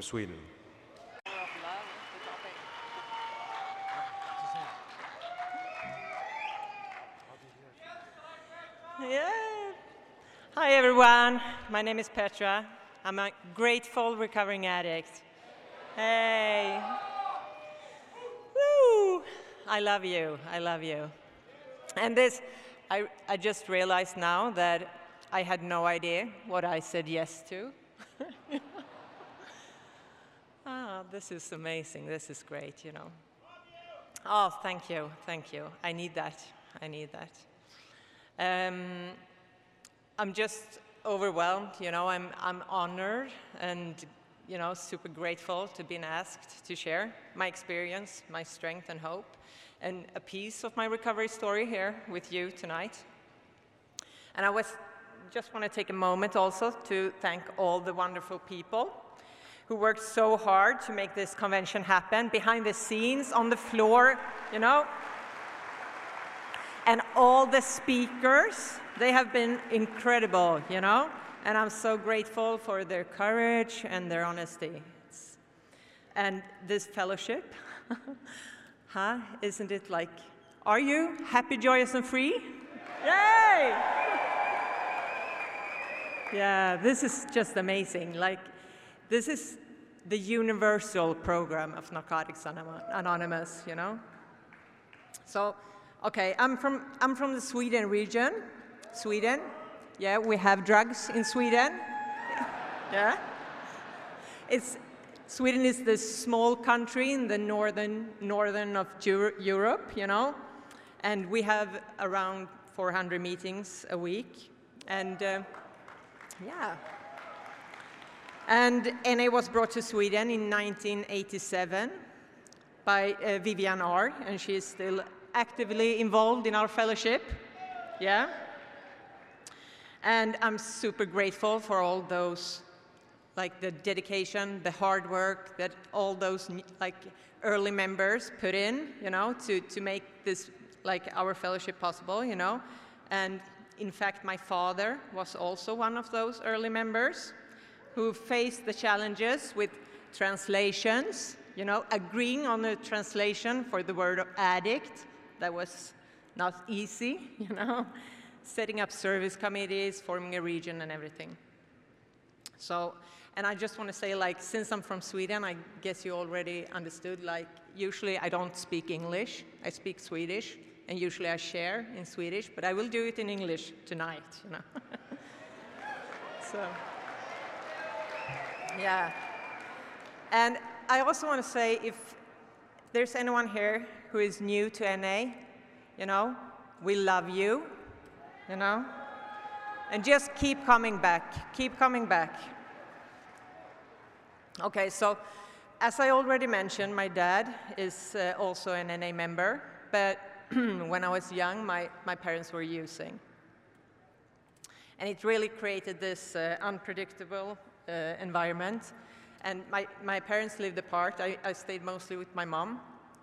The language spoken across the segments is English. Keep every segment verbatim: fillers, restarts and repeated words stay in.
from Sweden. Yeah. Hi everyone, my name is Petra. I'm a grateful recovering addict. Hey. Woo! I love you, I love you. And this, I, I just realized now that I had no idea what I said yes to. Ah, this is amazing, this is great, you know. Oh, thank you, thank you. I need that, I need that. Um, I'm just overwhelmed, you know, I'm, I'm honored and, you know, super grateful to be asked to share my experience, my strength and hope, and a piece of my recovery story here with you tonight. And I was, just want to take a moment also to thank all the wonderful people who worked so hard to make this convention happen, behind the scenes, on the floor, you know. And all the speakers, they have been incredible, you know? And I'm so grateful for their courage and their honesty. It's, and this fellowship, huh? Isn't it like, are you happy, joyous, and free? Yay! Yeah, this is just amazing. Like, this is the universal program of Narcotics Anonymous, you know? So, okay, I'm from, I'm from the Sweden region, Sweden. Yeah, we have drugs in Sweden. Yeah. It's, Sweden is this small country in the northern, northern of Europe, you know, and we have around four hundred meetings a week, and uh, yeah. And N A was brought to Sweden in nineteen eighty-seven by uh, Vivian R, and she is still actively involved in our fellowship, yeah? And I'm super grateful for all those, like the dedication, the hard work that all those like early members put in, you know, to, to make this, like our fellowship possible, you know? And in fact, my father was also one of those early members who faced the challenges with translations, you know, agreeing on a translation for the word addict. That was not easy, you know, setting up service committees, forming a region and everything. So, and I just want to say, like, since I'm from Sweden, I guess you already understood, like, usually I don't speak English, I speak Swedish, and usually I share in Swedish, but I will do it in English tonight, you know. So, yeah. And I also want to say, if there's anyone here who is new to N A, you know, we love you, you know, and just keep coming back, keep coming back. Okay, so as I already mentioned, my dad is uh, also an N A member, but when I was young, my, my parents were using. And it really created this uh, unpredictable uh, environment. And my, my parents lived apart. I, I stayed mostly with my mom.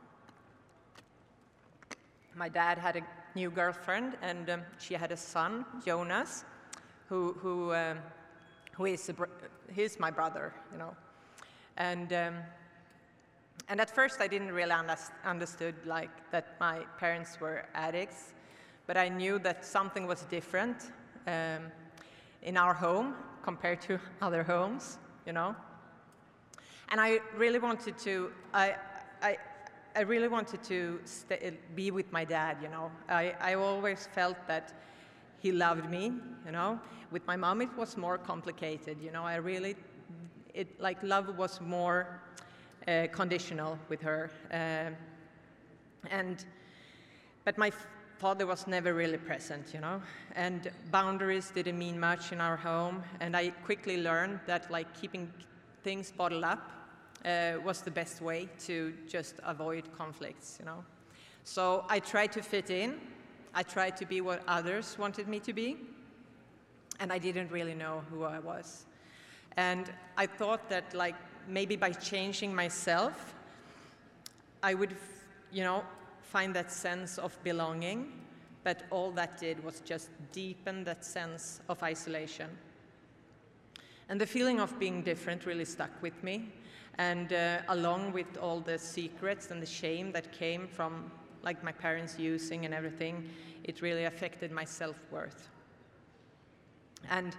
My dad had a new girlfriend, and um, she had a son, Jonas, who, who, um, who is a br he's my brother, you know. And, um, and at first I didn't really under understood like that my parents were addicts, but I knew that something was different um, in our home compared to other homes, you know. And I really wanted to, I, I, I really wanted to stay, be with my dad, you know. I, I always felt that he loved me, you know. With my mom, it was more complicated, you know. I really, it, like, love was more uh, conditional with her. Uh, and, but my father was never really present, you know. And boundaries didn't mean much in our home. And I quickly learned that, like, keeping things bottled up Uh, was the best way to just avoid conflicts, you know. So I tried to fit in. I tried to be what others wanted me to be, and I didn't really know who I was. And I thought that, like, maybe by changing myself, I would, you know, find that sense of belonging, but all that did was just deepen that sense of isolation. And the feeling of being different really stuck with me. And uh, along with all the secrets and the shame that came from like my parents using and everything, it really affected my self-worth. And,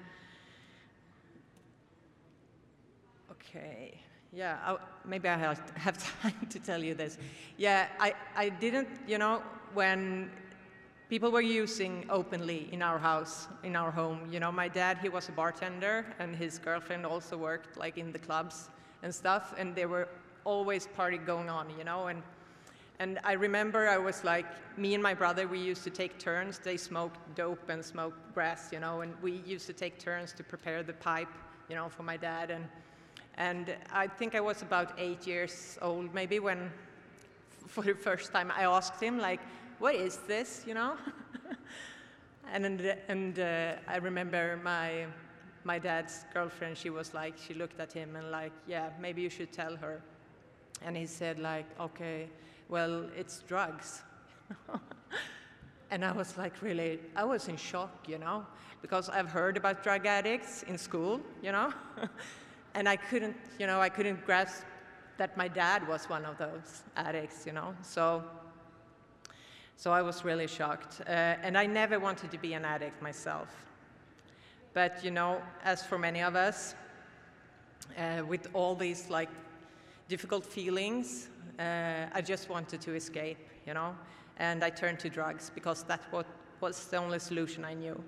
okay, yeah, I, maybe I have, have time to tell you this. Yeah, I, I didn't, you know, when people were using openly in our house, in our home. You know, my dad, he was a bartender, and his girlfriend also worked like in the clubs and stuff, and there were always party going on, you know, and and I remember I was like, me and my brother, we used to take turns. They smoked dope and smoked grass, you know, and we used to take turns to prepare the pipe, you know, for my dad. And and I think I was about eight years old, maybe, when for the first time I asked him, like, what is this, you know? and and uh, I remember my my dad's girlfriend, she was like, she looked at him and like, yeah, maybe you should tell her. And he said like, okay, well, it's drugs. And I was like, really, I was in shock, you know, because I've heard about drug addicts in school, you know, and I couldn't, you know, I couldn't grasp that my dad was one of those addicts, you know, so. So I was really shocked, uh, and I never wanted to be an addict myself. But, you know, as for many of us, uh, with all these, like, difficult feelings, uh, I just wanted to escape, you know, and I turned to drugs because that what was the only solution I knew.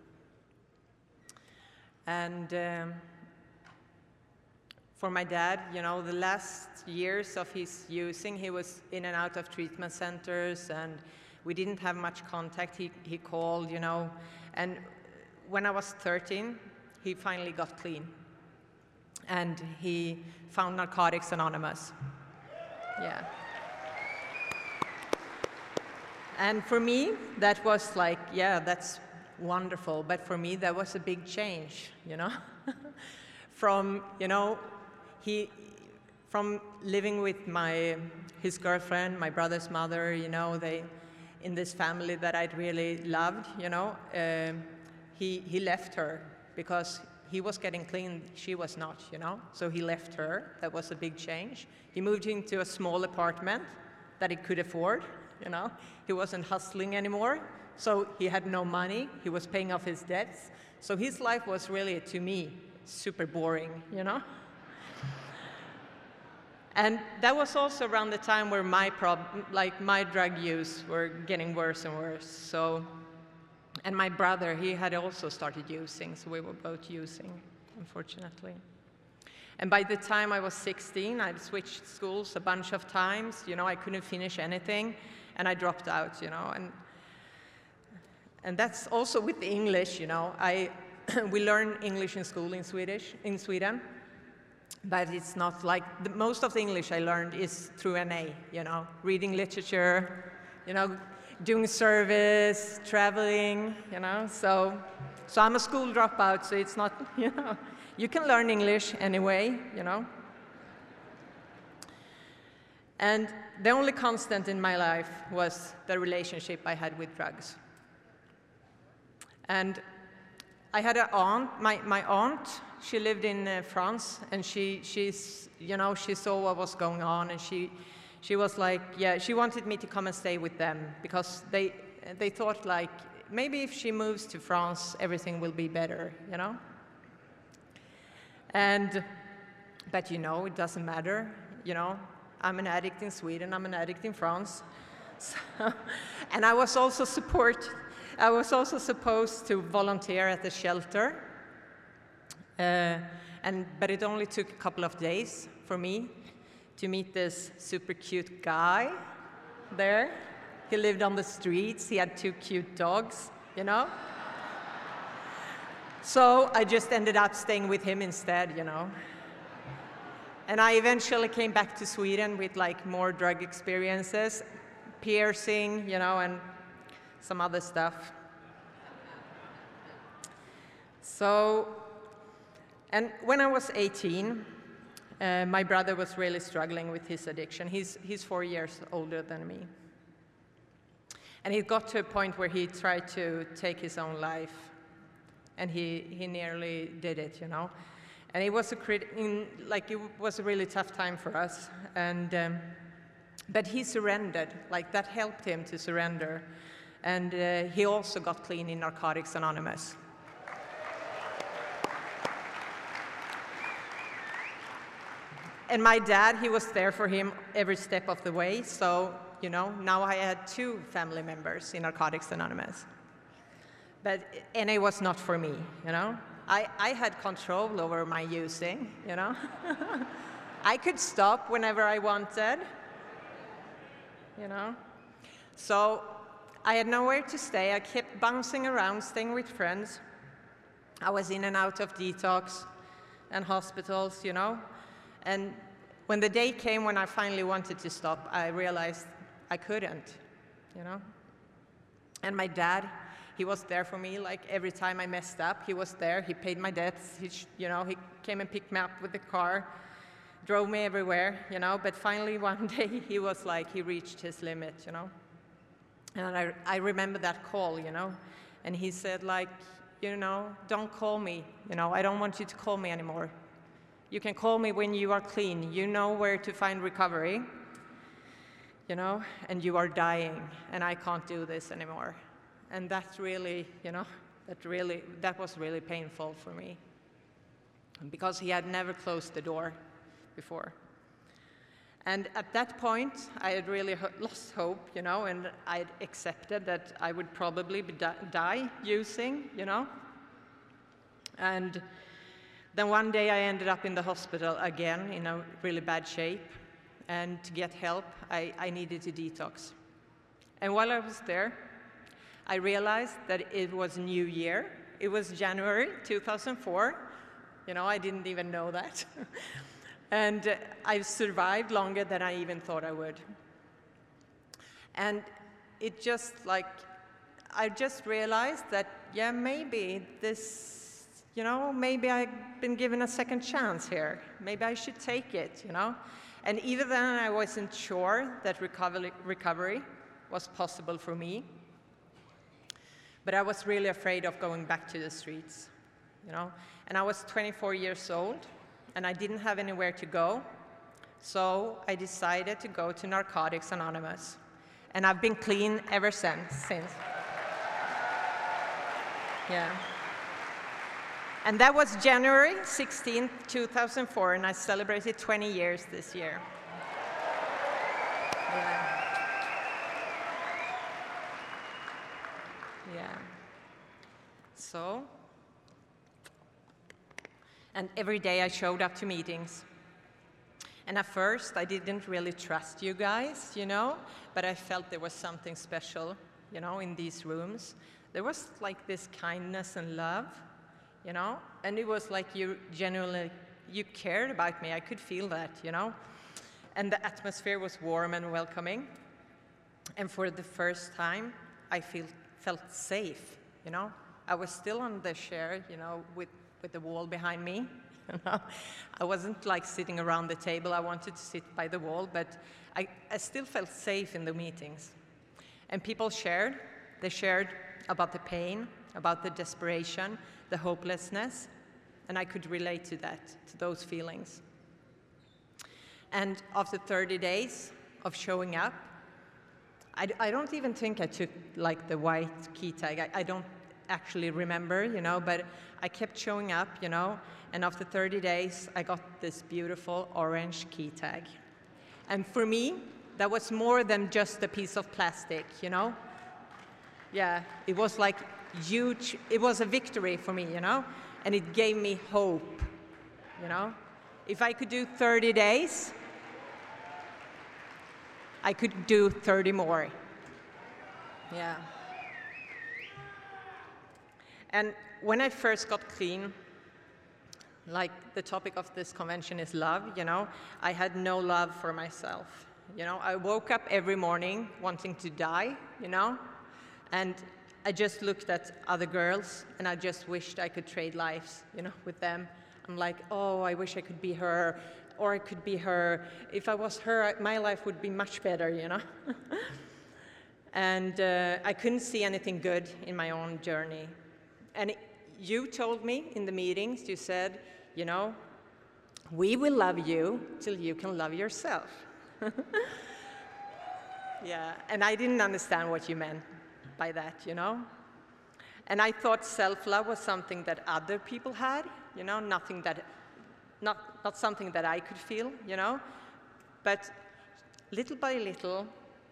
And um, for my dad, you know, the last years of his using, he was in and out of treatment centers, and we didn't have much contact. He, he called, you know, and when I was thirteen, he finally got clean. And he found Narcotics Anonymous. Yeah. And for me, that was like, yeah, that's wonderful. But for me, that was a big change, you know? From, you know, he, from living with my, his girlfriend, my brother's mother, you know, they, in this family that I'd really loved, you know, uh, he, he left her because he was getting clean, she was not, you know, so he left her. That was a big change. He moved into a small apartment that he could afford, you know. He wasn't hustling anymore, so he had no money. He was paying off his debts. So his life was really, to me, super boring, you know. And that was also around the time where my problem, like my drug use were getting worse and worse. So, and my brother, he had also started using, so we were both using, unfortunately. And by the time I was sixteen, I'd switched schools a bunch of times. You know, I couldn't finish anything, and I dropped out, you know. And, and that's also with the English, you know. I, we learn English in school in Swedish, in Sweden. But it's not like, the, most of the English I learned is through N A, you know, reading literature, you know, doing service, traveling, you know, so, so I'm a school dropout, so it's not, you know, you can learn English anyway, you know. And the only constant in my life was the relationship I had with drugs. And I had an aunt, my, my aunt, she lived in uh, France, and she, she's, you know, she saw what was going on, and she, she was like, yeah, she wanted me to come and stay with them, because they, they thought like, maybe if she moves to France, everything will be better, you know? And, but you know, it doesn't matter, you know? I'm an addict in Sweden, I'm an addict in France. So, and I was also support, I was also supposed to volunteer at the shelter. Uh, and, but it only took a couple of days for me to meet this super cute guy there. He lived on the streets, he had two cute dogs, you know? So I just ended up staying with him instead, you know? And I eventually came back to Sweden with like more drug experiences, piercing, you know, and some other stuff. So, and when I was eighteen, uh, my brother was really struggling with his addiction. He's, he's four years older than me. And he got to a point where he tried to take his own life. And he, he nearly did it, you know. And it was a crit in, like it was a really tough time for us. And um, but he surrendered. Like that helped him to surrender. And uh, he also got clean in Narcotics Anonymous. And my dad, he was there for him every step of the way. So, you know, now I had two family members in Narcotics Anonymous. But N A was not for me, you know. I, I had control over my using, you know. I could stop whenever I wanted, you know. So I had nowhere to stay. I kept bouncing around, staying with friends. I was in and out of detox and hospitals, you know. And when the day came when I finally wanted to stop, I realized I couldn't, you know. And my dad, he was there for me. Like every time I messed up, he was there. He paid my debts. He, you know, he came and picked me up with the car, drove me everywhere, you know. But finally one day he was like, he reached his limit, you know. And I, I remember that call, you know. And he said like, you know, don't call me, you know. I don't want you to call me anymore. You can call me when you are clean. You know where to find recovery, you know, and you are dying, and I can't do this anymore. And that's really, you know, that really, that was really painful for me, because he had never closed the door before. And at that point, I had really ho- lost hope, you know, and I'd accepted that I would probably be di- die using, you know. And then one day I ended up in the hospital again in a really bad shape. And to get help, I, I needed to detox. And while I was there, I realized that it was New Year. It was January two thousand four. You know, I didn't even know that. And uh, I survived longer than I even thought I would. And it just like, I just realized that, yeah, maybe this, you know, maybe I've been given a second chance here. Maybe I should take it, you know? And even then, I wasn't sure that recovery, recovery was possible for me. But I was really afraid of going back to the streets, you know? And I was twenty-four years old, and I didn't have anywhere to go. So I decided to go to Narcotics Anonymous. And I've been clean ever since. since. Yeah. And that was January sixteenth, two thousand four, and I celebrated twenty years this year. Yeah. Yeah. So, and every day I showed up to meetings. And at first, I didn't really trust you guys, you know, but I felt there was something special, you know, in these rooms. There was like this kindness and love. You know, and it was like you genuinely, you cared about me. I could feel that, you know, and the atmosphere was warm and welcoming. And for the first time, I feel, felt safe, you know. I was still on the chair, you know, with, with the wall behind me. You know? I wasn't like sitting around the table. I wanted to sit by the wall, but I, I still felt safe in the meetings. And people shared. They shared about the pain, about the desperation, the hopelessness, and I could relate to that, to those feelings. And after thirty days of showing up, I, I don't even think I took like the white key tag. I, I don't actually remember, you know, but I kept showing up, you know, and after thirty days, I got this beautiful orange key tag. And for me, that was more than just a piece of plastic, you know? Yeah, it was like huge, it was a victory for me, you know, and it gave me hope, you know. If I could do thirty days, I could do thirty more. Yeah. And when I first got clean, like the topic of this convention is love, you know, I had no love for myself. You know, I woke up every morning wanting to die, you know, and I just looked at other girls, and I just wished I could trade lives, you know, with them. I'm like, oh, I wish I could be her, or I could be her. If I was her, my life would be much better, you know. And uh, I couldn't see anything good in my own journey. And it, you told me in the meetings, you said, you know, we will love you till you can love yourself. Yeah, and I didn't understand what you meant by that, you know. And I thought self-love was something that other people had, you know, nothing that, not, not something that I could feel, you know. But little by little,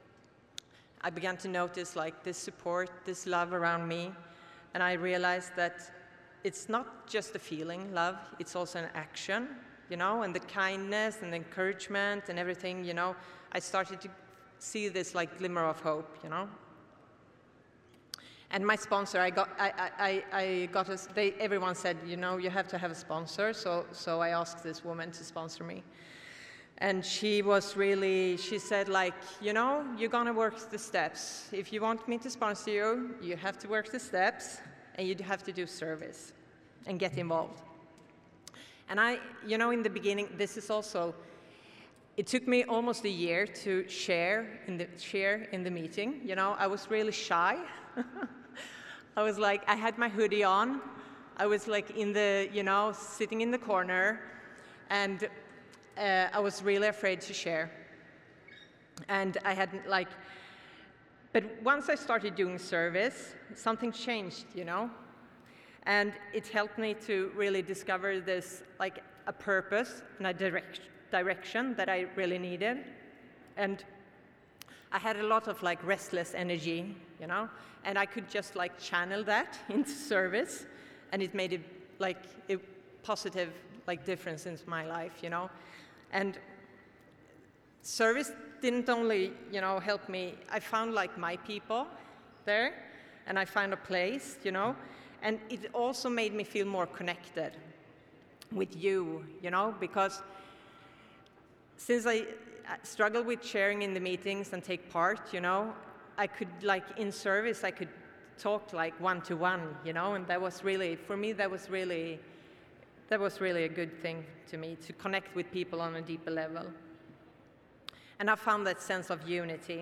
I began to notice like this support, this love around me, and I realized that it's not just a feeling, love, it's also an action, you know, and the kindness and the encouragement and everything, you know, I started to see this like glimmer of hope, you know. And my sponsor, I got, I, I, I got a, they, everyone said, you know, you have to have a sponsor, so, so I asked this woman to sponsor me. And she was really, she said like, you know, you're gonna work the steps. If you want me to sponsor you, you have to work the steps, and you have to do service and get involved. And I, you know, in the beginning, this is also, it took me almost a year to share in the, share in the meeting. You know, I was really shy. I was like, I had my hoodie on. I was like in the, you know, sitting in the corner, and uh, I was really afraid to share. And I hadn't like, but once I started doing service, something changed, you know? And it helped me to really discover this, like a purpose and a direct, direction that I really needed. And I had a lot of like restless energy, you know? And I could just like channel that into service, and it made it like a positive like difference in my life, you know? And service didn't only, you know, help me, I found like my people there, and I found a place, you know, and it also made me feel more connected with you, you know, because since I struggled with sharing in the meetings and take part, you know, I could like in service, I could talk like one-to-one, you know, and that was really, for me, that was really, that was really a good thing to me, to connect with people on a deeper level. And I found that sense of unity.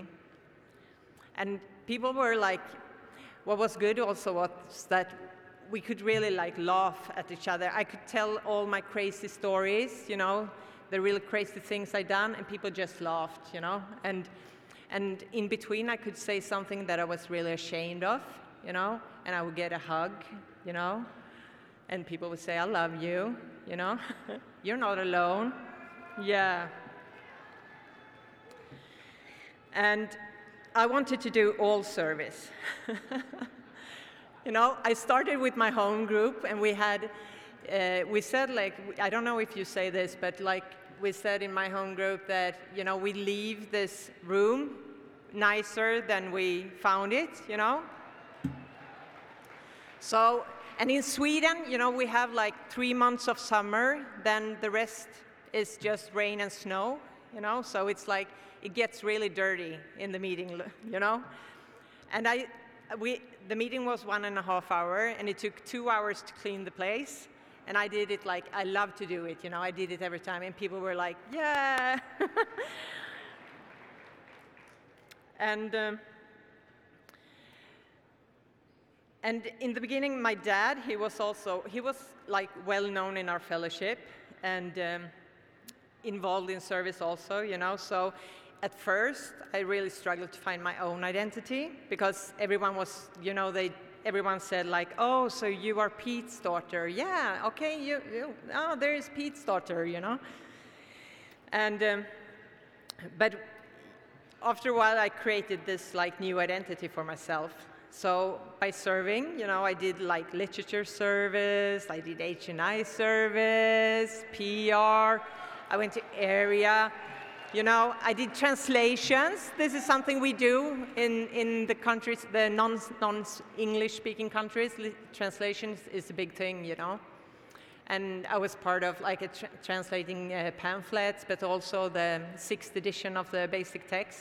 And people were like, what was good also was that we could really like laugh at each other. I could tell all my crazy stories, you know, the really crazy things I'd done, and people just laughed, you know. And, and in between, I could say something that I was really ashamed of, you know, and I would get a hug, you know, and people would say, I love you, you know, you're not alone. Yeah. And I wanted to do all service. You know, I started with my home group, and we had, uh, we said like, I don't know if you say this, but like we said in my home group that, you know, we leave this room nicer than we found it, you know? So, and in Sweden, you know, we have like three months of summer, then the rest is just rain and snow, you know? So it's like, it gets really dirty in the meeting, you know? And I, we, the meeting was one and a half hour, and it took two hours to clean the place. And I did it like, I love to do it, you know, I did it every time, and people were like, yeah. and, um, and in the beginning, my dad, he was also, he was like well known in our fellowship, and um, involved in service also, you know, so at first, I really struggled to find my own identity, because everyone was, you know, they, everyone said like, oh, so you are Pete's daughter. Yeah, okay, you, you oh, there is Pete's daughter, you know. And, um, but after a while, I created this like new identity for myself. So by serving, you know, I did like literature service, I did H and I service, P R, I went to area. You know, I did translations. This is something we do in, in the countries, the non, non-English speaking countries. Translations is a big thing, you know. And I was part of like a tra translating uh, pamphlets, but also the sixth edition of the basic text.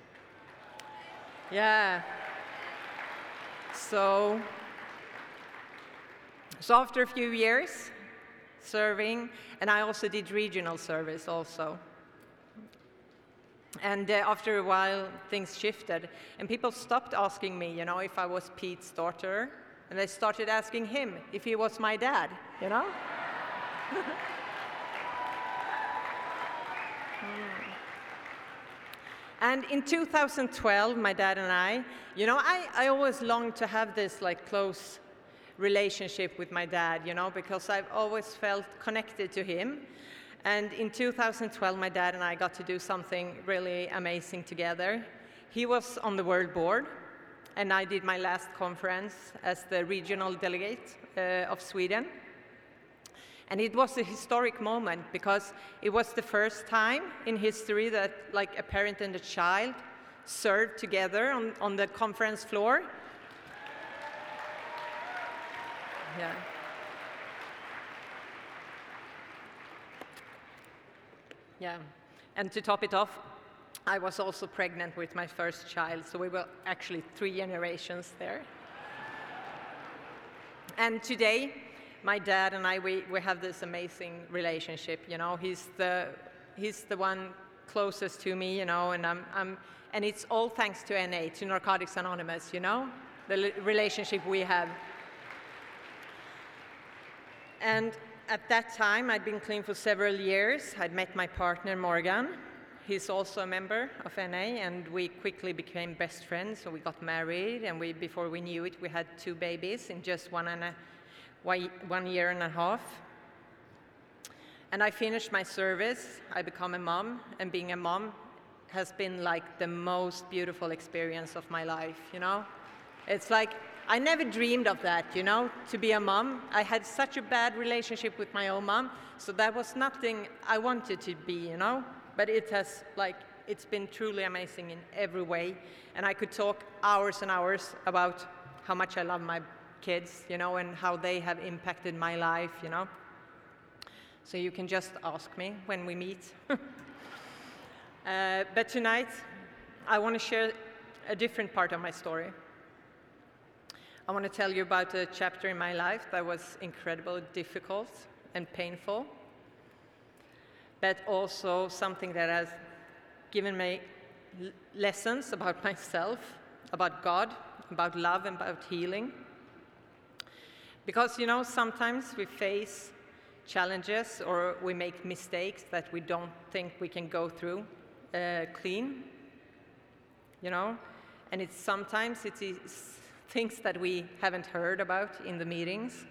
Yeah. So, so after a few years serving, and I also did regional service also. And uh, after a while, things shifted, and people stopped asking me, you know, if I was Pete's daughter, and they started asking him if he was my dad, you know? And in two thousand twelve, my dad and I, you know, I, I always longed to have this like close relationship with my dad, you know, because I've always felt connected to him. And in two thousand twelve, my dad and I got to do something really amazing together. He was on the World Board, and I did my last conference as the regional delegate uh, of Sweden. And it was a historic moment because it was the first time in history that like a parent and a child served together on, on the conference floor. Yeah. Yeah. And to top it off, I was also pregnant with my first child, so we were actually three generations there. And today, my dad and I, we, we have this amazing relationship, you know. He's the, he's the one closest to me, you know, and, I'm, I'm, and it's all thanks to N A, to Narcotics Anonymous, you know, the relationship we have. And at that time, I'd been clean for several years. I'd met my partner, Morgan. He's also a member of N A, and we quickly became best friends, so we got married, and we, before we knew it, we had two babies in just one and a one year and a half. And I finished my service, I became a mom, and being a mom has been like the most beautiful experience of my life, you know? It's like, I never dreamed of that, you know, to be a mom. I had such a bad relationship with my own mom, so that was nothing I wanted to be, you know? But it has, like, it's been truly amazing in every way, and I could talk hours and hours about how much I love my kids, you know, and how they have impacted my life, you know. So you can just ask me when we meet. uh, but tonight, I want to share a different part of my story. I want to tell you about a chapter in my life that was incredibly difficult and painful, but also something that has given me l- lessons about myself, about God, about love, and about healing. Because, you know, sometimes we face challenges or we make mistakes that we don't think we can go through uh, clean, you know, and it's sometimes it's things that we haven't heard about in the meetings.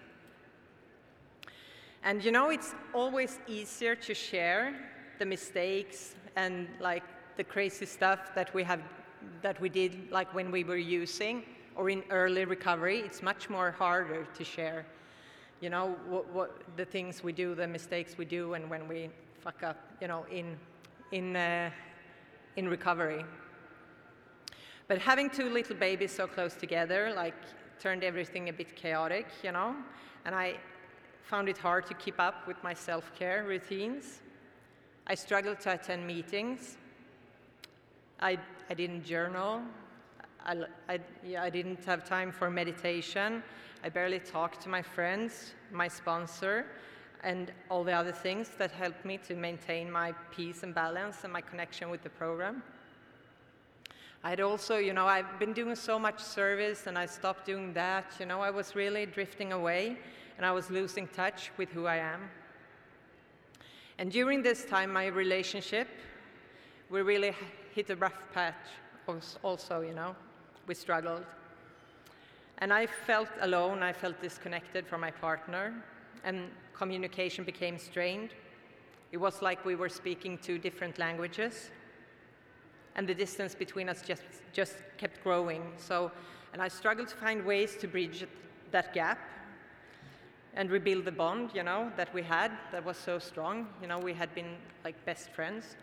And, you know, it's always easier to share the mistakes and, like, the crazy stuff that we have, that we did, like, when we were using, or in early recovery. It's much more harder to share, you know, what, what the things we do, the mistakes we do, and when we fuck up, you know, in in uh, in recovery. But having two little babies so close together, like, turned everything a bit chaotic, you know, and I found it hard to keep up with my self-care routines. I struggled to attend meetings. I I didn't journal. I, I, yeah, I didn't have time for meditation. I barely talked to my friends, my sponsor, and all the other things that helped me to maintain my peace and balance and my connection with the program. I'd also, you know, I've been doing so much service and I stopped doing that. You know, I was really drifting away and I was losing touch with who I am. And during this time, my relationship, we really hit a rough patch also, you know. We struggled. And I felt alone, I felt disconnected from my partner, and communication became strained. It was like we were speaking two different languages, and the distance between us just, just kept growing. So, and I struggled to find ways to bridge that gap and rebuild the bond, you know, that we had that was so strong. You know, we had been like best friends.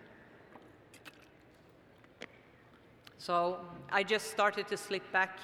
So I just started to slip back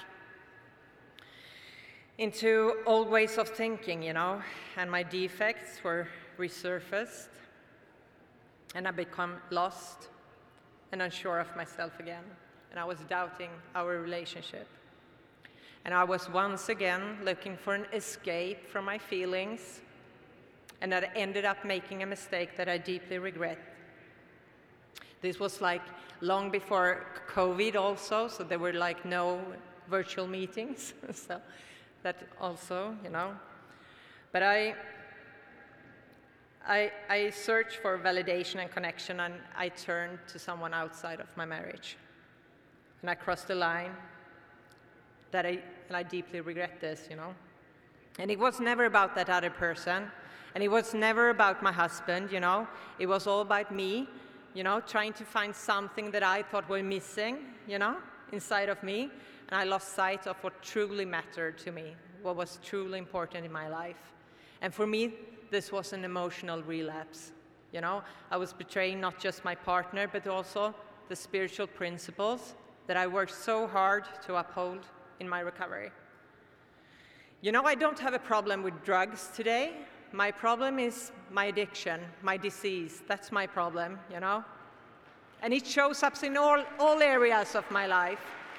into old ways of thinking, you know, and my defects were resurfaced, and I became lost and unsure of myself again, and I was doubting our relationship. And I was once again looking for an escape from my feelings, and I ended up making a mistake that I deeply regret. This was like long before COVID also, so there were like no virtual meetings, so that also, you know. But I, I, I searched for validation and connection, and I turned to someone outside of my marriage. And I crossed a line that I, and I deeply regret this, you know. And it was never about that other person, and it was never about my husband, you know. It was all about me, you know, trying to find something that I thought were missing, you know, inside of me. And I lost sight of what truly mattered to me, what was truly important in my life. And for me, this was an emotional relapse, you know. I was betraying not just my partner, but also the spiritual principles that I worked so hard to uphold in my recovery. You know, I don't have a problem with drugs today. My problem is my addiction, my disease. That's my problem, you know. And it shows up in all, all areas of my life.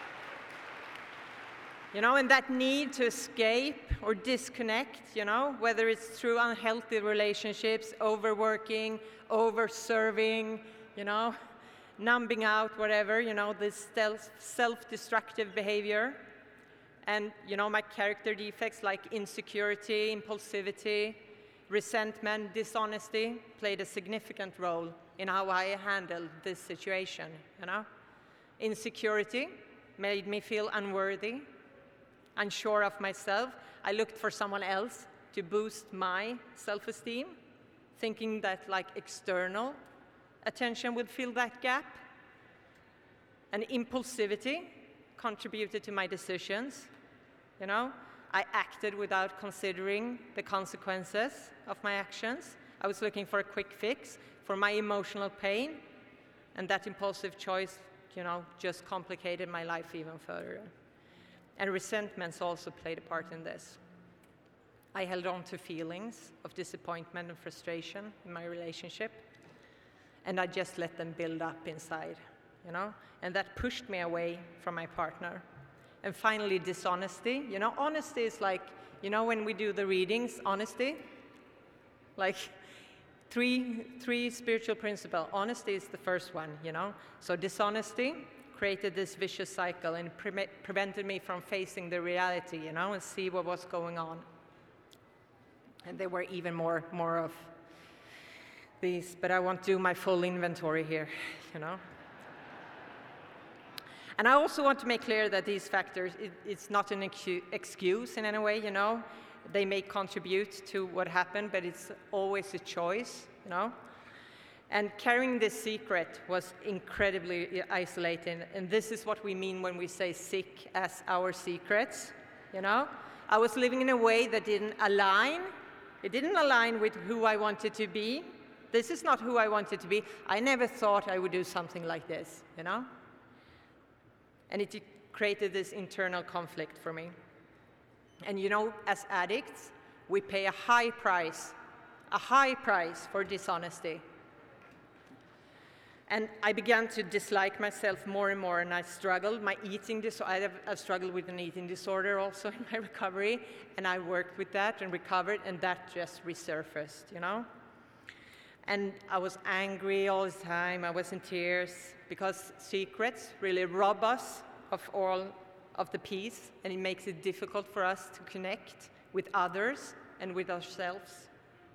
You know, and that need to escape or disconnect, you know, whether it's through unhealthy relationships, overworking, over-serving, you know, numbing out, whatever, you know, this self-destructive behavior. And, you know, my character defects like insecurity, impulsivity, resentment, dishonesty played a significant role in how I handled this situation, you know. Insecurity made me feel unworthy, unsure of myself. I looked for someone else to boost my self-esteem, thinking that like external attention would fill that gap. And impulsivity contributed to my decisions. You know, I acted without considering the consequences of my actions. I was looking for a quick fix for my emotional pain, and that impulsive choice, you know, just complicated my life even further. And resentments also played a part in this. I held on to feelings of disappointment and frustration in my relationship, and I just let them build up inside, you know, and that pushed me away from my partner. And finally, dishonesty. You know, honesty is like, you know, when we do the readings, honesty, like three, three spiritual principles. Honesty is the first one, you know. So dishonesty created this vicious cycle and pre- prevented me from facing the reality, you know, and see what was going on. And there were even more, more of these, but I won't do my full inventory here, you know. And I also want to make clear that these factors, it, it's not an excu- excuse in any way, you know. They may contribute to what happened, but it's always a choice, you know. And carrying this secret was incredibly isolating. And this is what we mean when we say sick as our secrets, you know. I was living in a way that didn't align. It didn't align with who I wanted to be. This is not who I wanted to be. I never thought I would do something like this, you know. And it created this internal conflict for me. And you know, as addicts, we pay a high price, a high price for dishonesty. And I began to dislike myself more and more, and I struggled. My eating disorder, I have, I've struggled with an eating disorder also in my recovery, and I worked with that and recovered, and that just resurfaced, you know? And I was angry all the time, I was in tears, because secrets really rob us of all of the peace, and it makes it difficult for us to connect with others and with ourselves.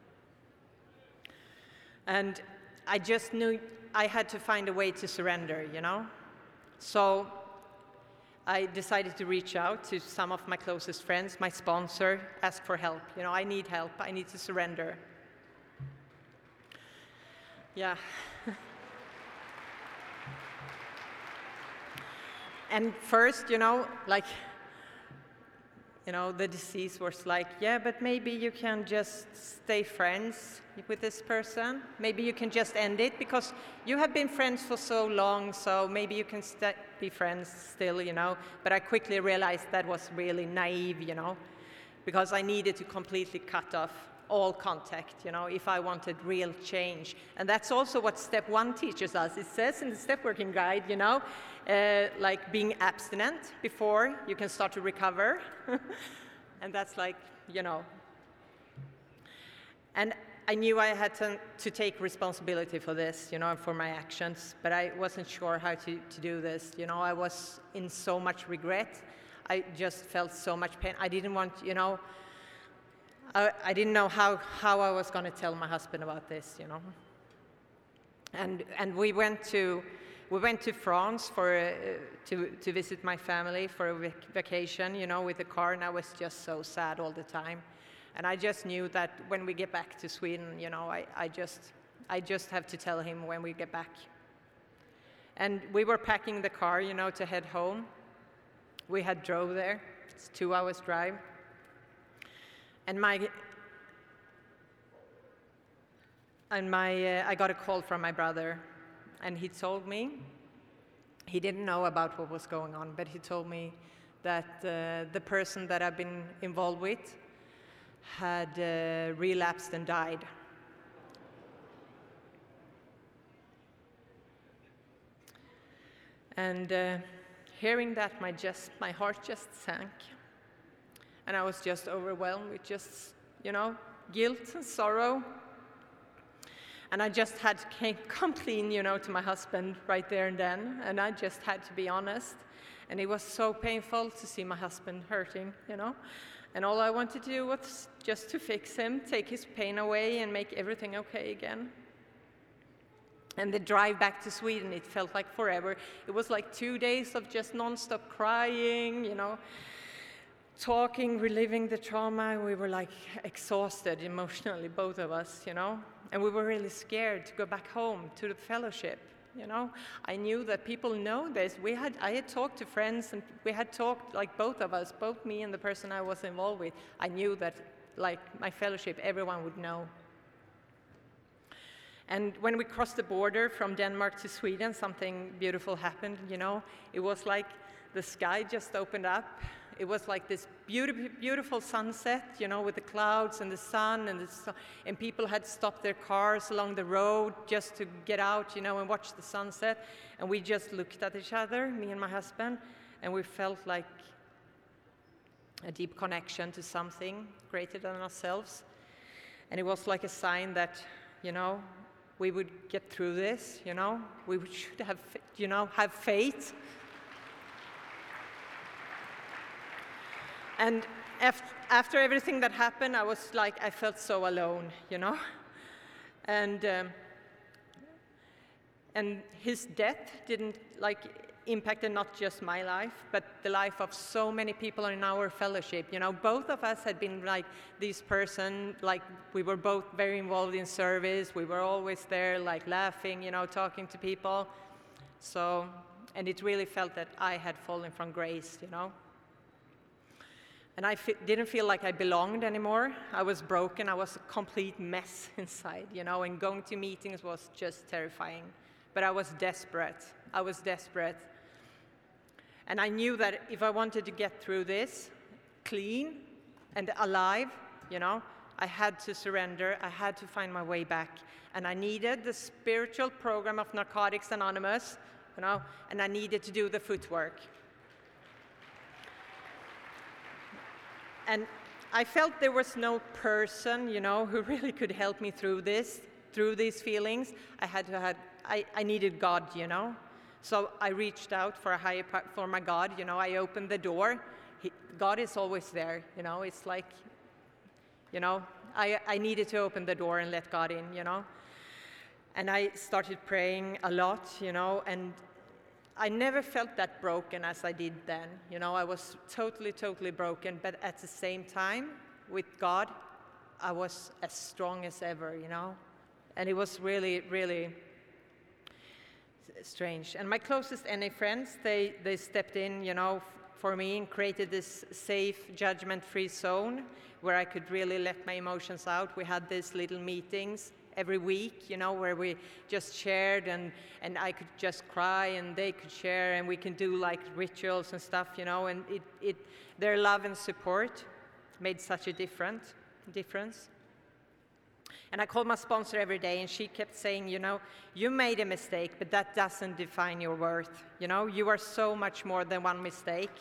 And I just knew I had to find a way to surrender, you know? So I decided to reach out to some of my closest friends, my sponsor, ask for help. You know, I need help, I need to surrender. Yeah. And first, you know, like, you know, the disease was like, yeah, but maybe you can just stay friends with this person. Maybe you can just end it because you have been friends for so long, so maybe you can st- be friends still, you know. But I quickly realized that was really naive, you know, because I needed to completely cut off all contact, you know, if I wanted real change. And that's also what step one teaches us. It says in the step working guide, you know, uh, like being abstinent before you can start to recover. And that's like, you know. And I knew I had to, to take responsibility for this, you know, for my actions, but I wasn't sure how to, to do this. You know, I was in so much regret. I just felt so much pain. I didn't want, you know, I, I didn't know how, how I was going to tell my husband about this, you know. And and we went to we went to France for uh, to to visit my family for a vac- vacation, you know, with the car, and I was just so sad all the time. And I just knew that when we get back to Sweden, you know, I, I just I just have to tell him when we get back. And we were packing the car, you know, to head home. We had drove there. It's two hours drive. And my and my uh, I got a call from my brother, and he told me he didn't know about what was going on, but he told me that uh, the person that I've been involved with had uh, relapsed and died. And uh, hearing that, my just my heart just sank, and I was just overwhelmed with just, you know, guilt and sorrow. And I just had to came, come clean, you know, to my husband right there and then, and I just had to be honest. And it was so painful to see my husband hurting, you know. And all I wanted to do was just to fix him, take his pain away, and make everything okay again. And the drive back to Sweden, it felt like forever. It was like two days of just non-stop crying, you know, talking, reliving the trauma. We were like exhausted emotionally, both of us, you know. And we were really scared to go back home to the fellowship, you know. I knew that people know this. We had, I had talked to friends, and we had talked, like both of us, both me and the person I was involved with. I knew that, like, my fellowship, everyone would know. And when we crossed the border from Denmark to Sweden, something beautiful happened, you know. It was like the sky just opened up. It was like this beautiful, beautiful sunset, you know, with the clouds and the sun, and, the su- and people had stopped their cars along the road just to get out, you know, and watch the sunset. And we just looked at each other, me and my husband, and we felt like a deep connection to something greater than ourselves. And it was like a sign that, you know, we would get through this, you know. We should have, you know, have faith. And after everything that happened, I was like, I felt so alone, you know? And um, and his death didn't, like, impacted not just my life, but the life of so many people in our fellowship, you know? Both of us had been like this person, like, we were both very involved in service. We were always there, like, laughing, you know, talking to people. So, and it really felt that I had fallen from grace, you know? And I f- didn't feel like I belonged anymore. I was broken. I was a complete mess inside, you know, and going to meetings was just terrifying. But I was desperate. I was desperate. And I knew that if I wanted to get through this clean and alive, you know, I had to surrender. I had to find my way back. And I needed the spiritual program of Narcotics Anonymous, you know, and I needed to do the footwork. And I felt there was no person, you know, who really could help me through this, through these feelings. I had to have, I, I needed God, you know. So I reached out for a higher, for my God, you know. I opened the door. He, God is always there, you know. It's like, you know, I, I needed to open the door and let God in, you know. And I started praying a lot, you know, and I never felt that broken as I did then. You know, I was totally, totally broken, but at the same time, with God, I was as strong as ever, you know? And it was really, really strange. And my closest N A friends, they, they stepped in, you know, for me and created this safe, judgment-free zone where I could really let my emotions out. We had these little meetings every week, you know, where we just shared, and, and I could just cry and they could share, and we can do like rituals and stuff, you know, and it, it their love and support made such a different difference. And I called my sponsor every day, and she kept saying, you know, you made a mistake, but that doesn't define your worth. You know, you are so much more than one mistake.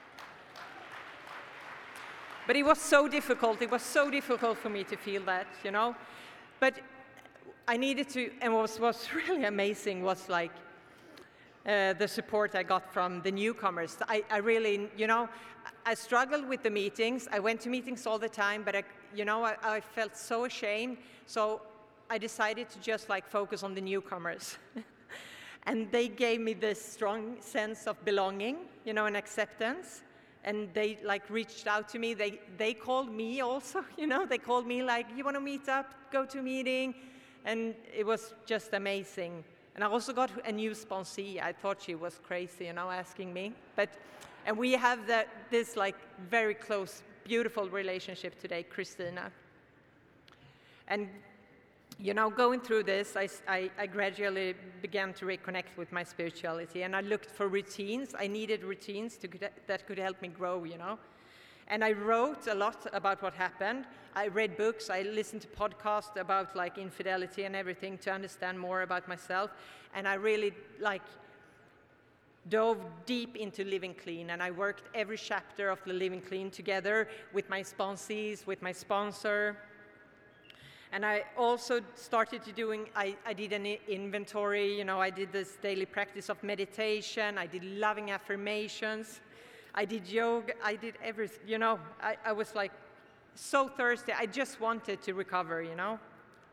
But it was so difficult. It was so difficult for me to feel that, you know. But I needed to, and what was, was really amazing was like, uh, the support I got from the newcomers. I, I really, you know, I struggled with the meetings. I went to meetings all the time, but I, you know, I, I felt so ashamed. So I decided to just like focus on the newcomers. And they gave me this strong sense of belonging, you know, and acceptance. And they like reached out to me. They, they called me also, you know, they called me like, you want to meet up, go to a meeting? And it was just amazing. And I also got a new sponsee. I thought she was crazy, you know, asking me. But, and we have that, this like very close, beautiful relationship today, Christina. And, you know, going through this, I, I, I gradually began to reconnect with my spirituality. And I looked for routines. I needed routines to, that could help me grow, you know. And I wrote a lot about what happened. I read books, I listened to podcasts about like infidelity and everything to understand more about myself. And I really like dove deep into Living Clean. And I worked every chapter of the Living Clean together with my sponsees, with my sponsor. And I also started to doing, I, I did an inventory, you know, I did this daily practice of meditation, I did loving affirmations. I did yoga, I did everything, you know, I, I was like so thirsty, I just wanted to recover, you know.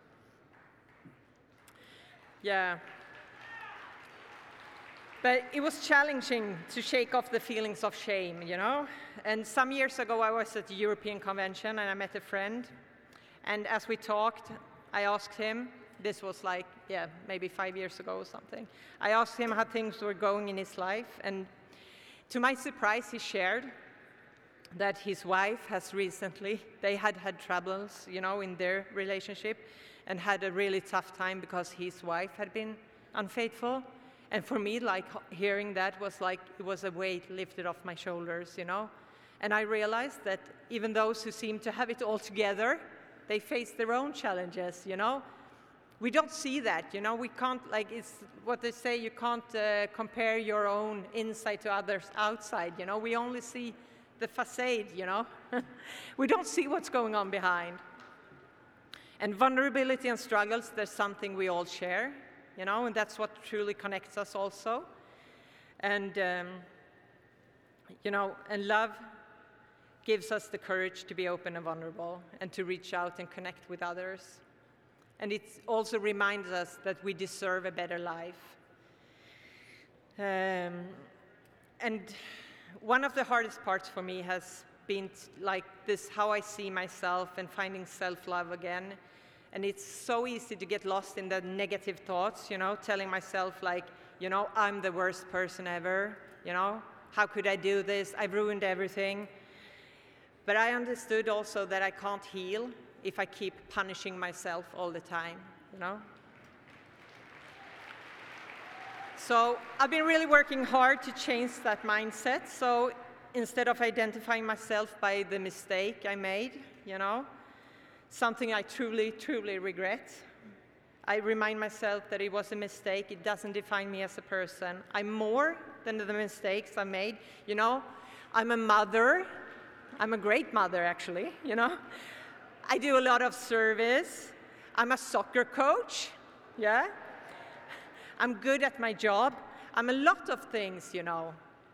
Yeah. But it was challenging to shake off the feelings of shame, you know. And some years ago I was at the European Convention and I met a friend. And as we talked, I asked him, this was like, yeah, maybe five years ago or something. I asked him how things were going in his life. And to my surprise, he shared that his wife has recently, they had had troubles, you know, in their relationship and had a really tough time because his wife had been unfaithful. And for me, like, hearing that was like, it was a weight lifted off my shoulders, you know. And I realized that even those who seem to have it all together, they face their own challenges, you know. We don't see that, you know, we can't, like, it's what they say, you can't uh, compare your own inside to others outside, you know. We only see the facade, you know. We don't see what's going on behind. And vulnerability and struggles, there's something we all share, you know, and that's what truly connects us also. And, um, you know, and love gives us the courage to be open and vulnerable and to reach out and connect with others. And it also reminds us that we deserve a better life. Um, and one of the hardest parts for me has been like this, how I see myself and finding self-love again. And it's so easy to get lost in the negative thoughts, you know, telling myself like, you know, I'm the worst person ever, you know, how could I do this? I've ruined everything. But I understood also that I can't heal if I keep punishing myself all the time, you know? So I've been really working hard to change that mindset. So instead of identifying myself by the mistake I made, you know, something I truly, truly regret, I remind myself that it was a mistake. It doesn't define me as a person. I'm more than the mistakes I made, you know? I'm a mother. I'm a great mother, actually, you know? I do a lot of service. I'm a soccer coach, yeah? I'm good at my job. I'm a lot of things, you know.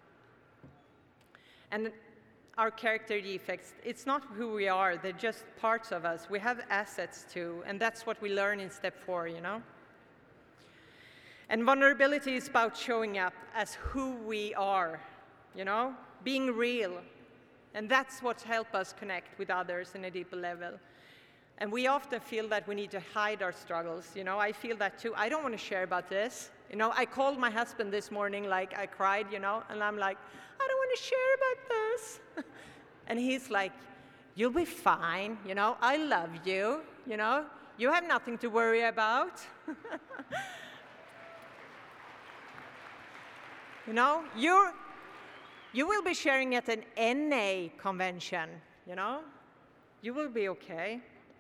And our character defects, it's not who we are, they're just parts of us. We have assets too, and that's what we learn in step four, you know? And vulnerability is about showing up as who we are, you know? Being real. And that's what helps us connect with others in a deeper level. And we often feel that we need to hide our struggles. You know, I feel that too. I don't want to share about this. You know, I called my husband this morning, like I cried, you know, and I'm like, I don't want to share about this. And he's like, you'll be fine. You know, I love you. You know, you have nothing to worry about. You know, you're... You will be sharing at an N A convention, you know? You will be okay.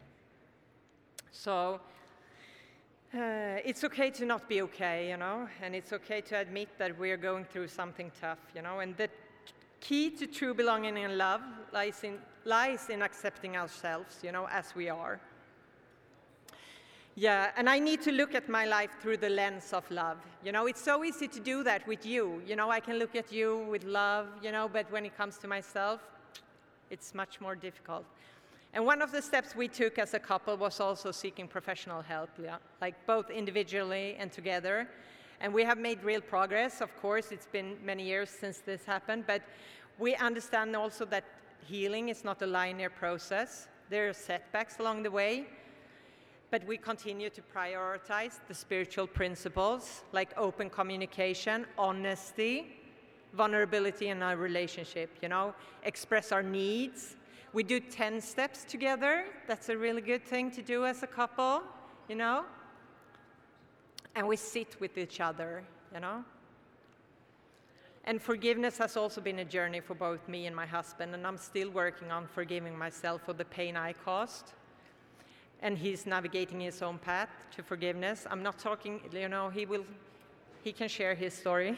So, uh, it's okay to not be okay, you know? And it's okay to admit that we're going through something tough, you know? And the key to true belonging and love lies in, lies in accepting ourselves, you know, as we are. Yeah, and I need to look at my life through the lens of love. You know, it's so easy to do that with you. You know, I can look at you with love, you know, but when it comes to myself, it's much more difficult. And one of the steps we took as a couple was also seeking professional help, yeah, like both individually and together. And we have made real progress. Of course, it's been many years since this happened, but we understand also that healing is not a linear process. There are setbacks along the way. But we continue to prioritize the spiritual principles like open communication, honesty, vulnerability in our relationship, you know, express our needs. We do ten steps together. That's a really good thing to do as a couple, you know. And we sit with each other, you know. And forgiveness has also been a journey for both me and my husband, and I'm still working on forgiving myself for the pain I caused. And he's navigating his own path to forgiveness. I'm not talking, you know, he will, he can share his story.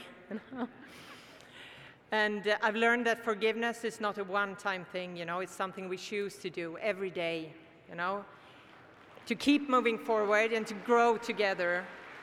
And uh, I've learned that forgiveness is not a one-time thing, you know, it's something we choose to do every day, you know, to keep moving forward and to grow together.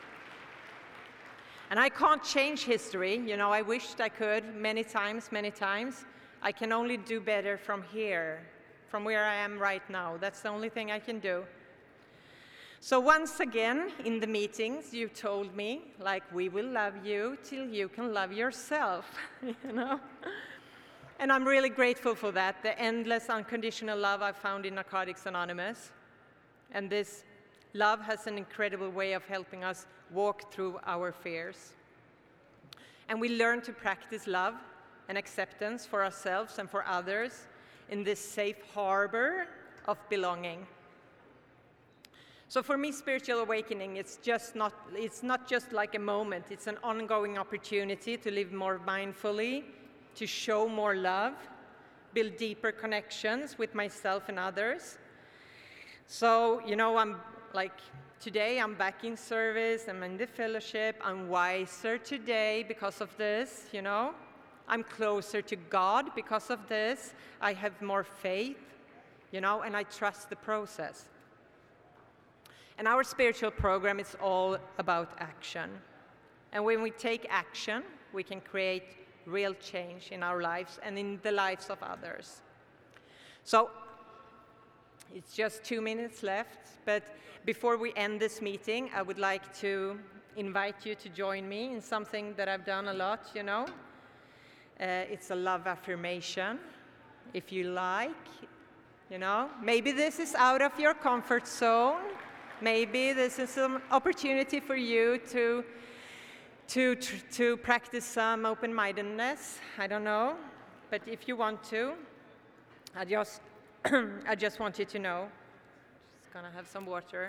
And I can't change history, you know, I wished I could many times, many times. I can only do better from here, from where I am right now. That's the only thing I can do. So once again, in the meetings, you told me, like, we will love you till you can love yourself, you know? And I'm really grateful for that, the endless unconditional love I found in Narcotics Anonymous. And this love has an incredible way of helping us walk through our fears. And we learn to practice love and acceptance for ourselves and for others in this safe harbor of belonging. So for me, spiritual awakening, it's just not, it's not just like a moment, it's an ongoing opportunity to live more mindfully, to show more love, build deeper connections with myself and others. So, you know, I'm like, today I'm back in service, I'm in the fellowship, I'm wiser today because of this, you know. I'm closer to God because of this. I have more faith, you know, and I trust the process. And our spiritual program is all about action. And when we take action, we can create real change in our lives and in the lives of others. So it's just two minutes left, but before we end this meeting, I would like to invite you to join me in something that I've done a lot, you know. Uh, it's a love affirmation, if you like, you know. Maybe this is out of your comfort zone. Maybe this is an opportunity for you to, to, to practice some open-mindedness. I don't know. But if you want to, I just, I just want you to know. Just gonna have some water.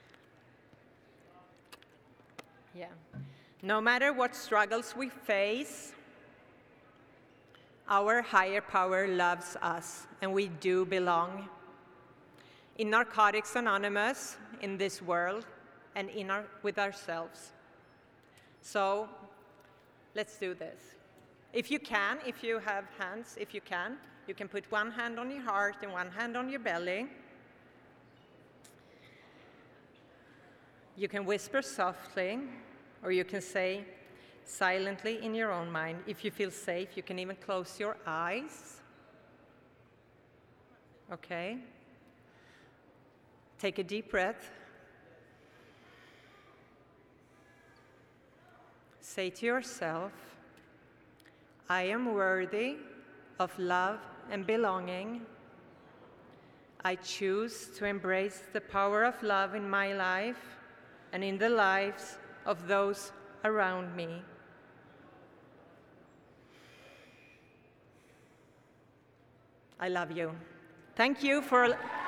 Yeah. No matter what struggles we face, our higher power loves us, and we do belong. In Narcotics Anonymous, in this world, and in our, with ourselves. So, let's do this. If you can, if you have hands, if you can, you can put one hand on your heart and one hand on your belly. You can whisper softly, or you can say silently in your own mind. If you feel safe, you can even close your eyes. Okay? Take a deep breath. Say to yourself, I am worthy of love and belonging. I choose to embrace the power of love in my life and in the lives of those around me. I love you. Thank you for